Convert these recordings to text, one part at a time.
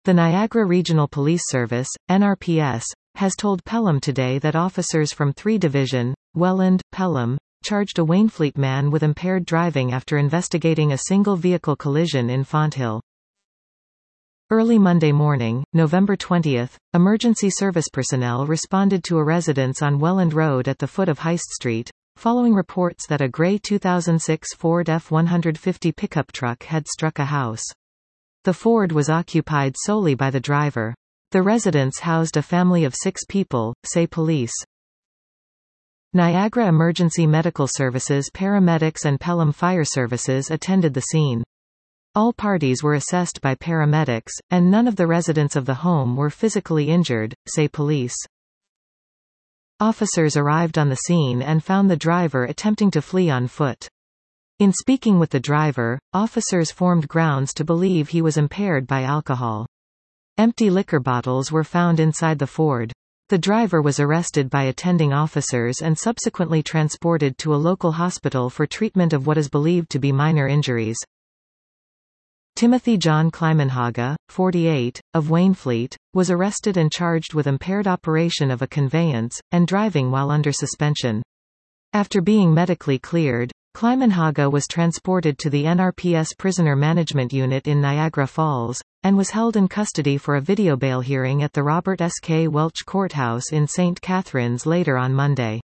The Niagara Regional Police Service, NRPS, has told Pelham today that officers from 3 Division, Welland, Pelham, charged a Wainfleet man with impaired driving after investigating a single-vehicle collision in Fonthill. Early Monday morning, November 20, emergency service personnel responded to a residence on Welland Road at the foot of Heist Street, following reports that a grey 2006 Ford F-150 pickup truck had struck a house. The Ford was occupied solely by the driver. The residence housed a family of 6 people, say police. Niagara Emergency Medical Services paramedics and Pelham Fire Services attended the scene. All parties were assessed by paramedics, and none of the residents of the home were physically injured, say police. Officers arrived on the scene and found the driver attempting to flee on foot. In speaking with the driver, officers formed grounds to believe he was impaired by alcohol. Empty liquor bottles were found inside the Ford. The driver was arrested by attending officers and subsequently transported to a local hospital for treatment of what is believed to be minor injuries. Timothy John Climenhaga, 48, of Wainfleet, was arrested and charged with impaired operation of a conveyance, and driving while under suspension. After being medically cleared, Climenhaga was transported to the NRPS Prisoner Management Unit in Niagara Falls, and was held in custody for a video bail hearing at the Robert S. K. Welch Courthouse in St. Catharines later on Monday.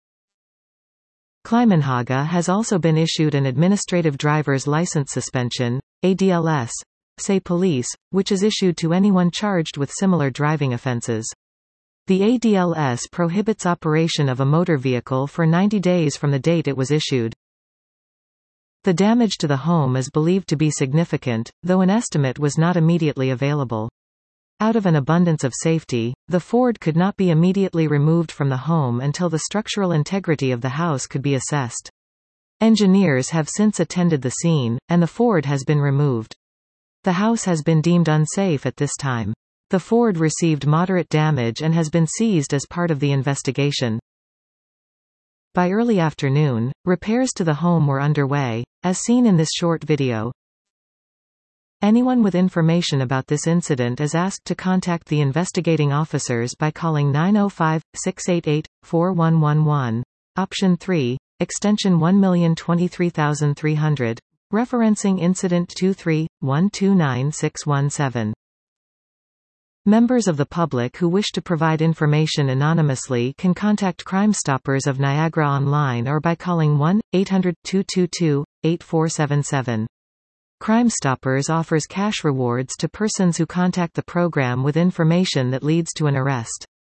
Climenhaga has also been issued an administrative driver's license suspension, ADLS, say police, which is issued to anyone charged with similar driving offences. The ADLS prohibits operation of a motor vehicle for 90 days from the date it was issued. The damage to the home is believed to be significant, though an estimate was not immediately available. Out of an abundance of safety, the Ford could not be immediately removed from the home until the structural integrity of the house could be assessed. Engineers have since attended the scene, and the Ford has been removed. The house has been deemed unsafe at this time. The Ford received moderate damage and has been seized as part of the investigation. By early afternoon, repairs to the home were underway, as seen in this short video. Anyone with information about this incident is asked to contact the investigating officers by calling 905-688-4111, option 3, extension 1023300, referencing incident 23-129617. Members of the public who wish to provide information anonymously can contact Crime Stoppers of Niagara online or by calling 1-800-222-8477. Crime Stoppers offers cash rewards to persons who contact the program with information that leads to an arrest.